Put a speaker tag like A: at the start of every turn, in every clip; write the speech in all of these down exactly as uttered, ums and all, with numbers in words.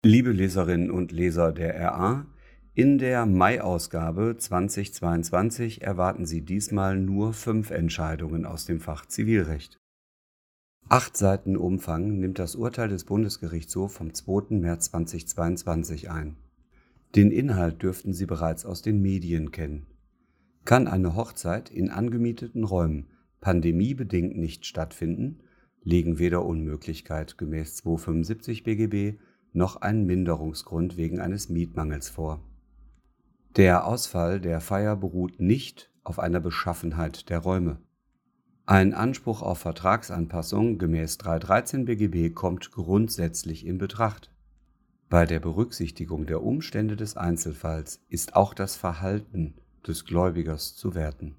A: Liebe Leserinnen und Leser der R A, in der Mai-Ausgabe zweitausendzweiundzwanzig erwarten Sie diesmal nur fünf Entscheidungen aus dem Fach Zivilrecht. Acht Seiten Umfang nimmt das Urteil des Bundesgerichtshofs vom zweiten März zweitausendzweiundzwanzig ein. Den Inhalt dürften Sie bereits aus den Medien kennen. Kann eine Hochzeit in angemieteten Räumen pandemiebedingt nicht stattfinden, liegen weder Unmöglichkeit gemäß zweihundertfünfundsiebzig B G B noch ein Minderungsgrund wegen eines Mietmangels vor. Der Ausfall der Feier beruht nicht auf einer Beschaffenheit der Räume. Ein Anspruch auf Vertragsanpassung gemäß dreihundertdreizehn B G B kommt grundsätzlich in Betracht. Bei der Berücksichtigung der Umstände des Einzelfalls ist auch das Verhalten des Gläubigers zu werten.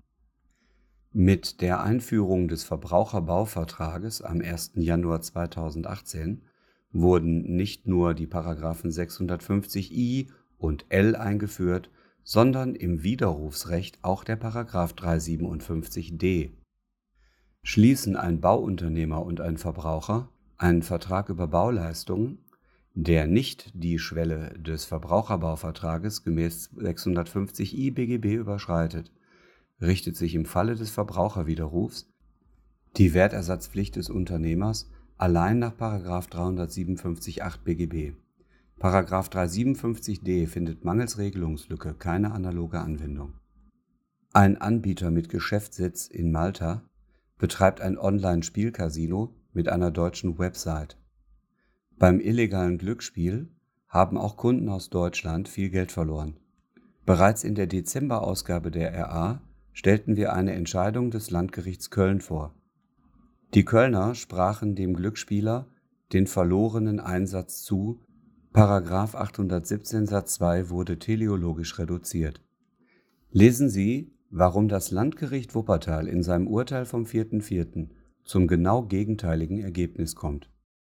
A: Mit der Einführung des Verbraucherbauvertrages am ersten Januar zweitausendachtzehn wurden nicht nur die Paragraphen sechshundertfünfzig i und L eingeführt, sondern im Widerrufsrecht auch der Paragraph dreihundertsiebenundfünfzig d. Schließen ein Bauunternehmer und ein Verbraucher einen Vertrag über Bauleistungen, der nicht die Schwelle des Verbraucherbauvertrages gemäß sechshundertfünfzig i B G B überschreitet, richtet sich im Falle des Verbraucherwiderrufs die Wertersatzpflicht des Unternehmers allein nach Paragraph dreihundertsiebenundfünfzig acht B G B. Paragraph dreihundertsiebenundfünfzig d findet mangels Regelungslücke keine analoge Anwendung. Ein Anbieter mit Geschäftssitz in Malta betreibt ein Online-Spielcasino mit einer deutschen Website. Beim illegalen Glücksspiel haben auch Kunden aus Deutschland viel Geld verloren. Bereits in der Dezemberausgabe der R A stellten wir eine Entscheidung des Landgerichts Köln vor. Die Kölner sprachen dem Glücksspieler den verlorenen Einsatz zu, Paragraph achthundertsiebzehn Satz zwei wurde teleologisch reduziert. Lesen Sie, warum das Landgericht Wuppertal in seinem Urteil vom vierten vierten zum genau gegenteiligen Ergebnis kommt.